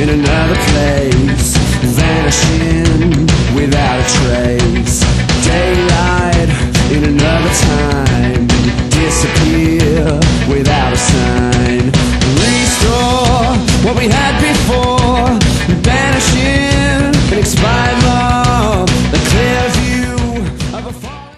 in another place, vanishing without a trace. Daylight in another time, disappear without a sign. Restore what we have.